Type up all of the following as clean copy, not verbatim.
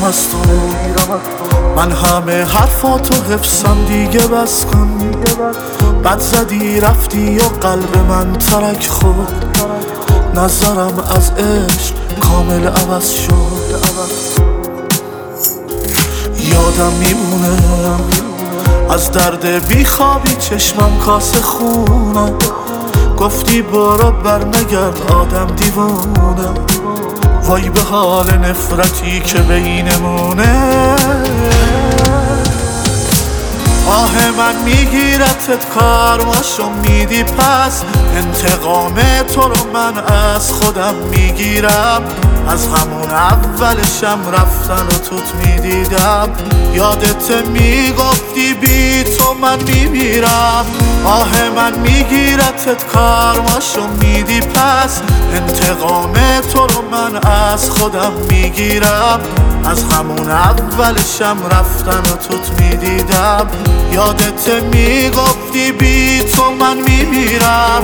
میگیرم از تو، من همه حرفاتو حفظم دیگه بس کن. بد زدی رفتی و قلب من ترک خورد، نظرم از عشق کامل عوض شد. یادم میمونه از درد بیخوابی چشمم کاسه خونه، گفتی برو بر نگرد آدم دیوونه. وای به حال نفرتی که بینمونه، آه من میگیرتت کارماشو میدی پس، انتقام تو رو من از خودم میگیرم. از همون اولشم رفتن و توت میدیدم، یادت میگفتی بی تو من میمیرم. آه من میگیرتت کارماشو میدی پس، انتقام تو رو من از خودم میگیرم. از همون اولشم رفتن و توت میدیدم، یادت میگفتی بی تو من میمیرم.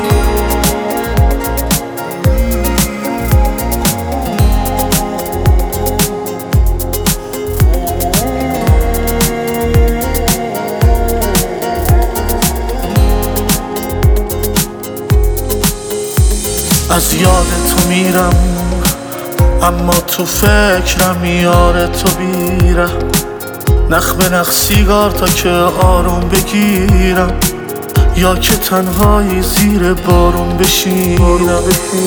از یاد تو میرم اما تو فکرم یار تو بیرم، نخ به نخ سیگار تا که آروم بگیرم، یا که تنهایی زیر بارون بشینم.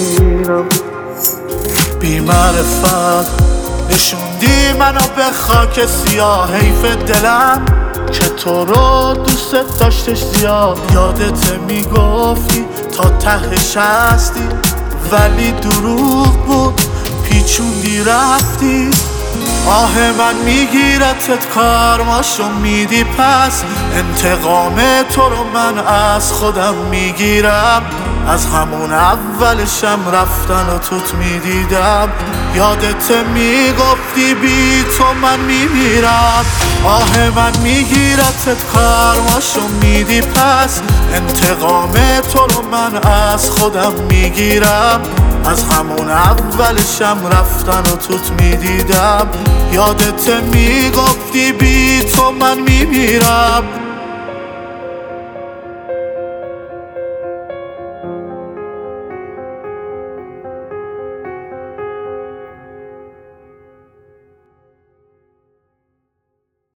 بی معرفت نشوندی منو به خاک سیاه، حیف دلم که تو رو دوست داشتش زیاد. یادت میگفتی تا تهش هستی ولی دروغ بود، پیچوندی رفتی. آه من میگیرتت کارماشو میدی پس، انتقام تو رو من از خودم میگیرم. از همون اولشم رفتن و توت میدیدم، یادت میگفتی بی تو من میمیرم. آه من میگیرتت کارماشو میدی پس، انتقام تو رو من از خودم میگیرم. از همون اولشم رفتن و توت میدیدم، یادت میگفتی بی تو من میمیرم.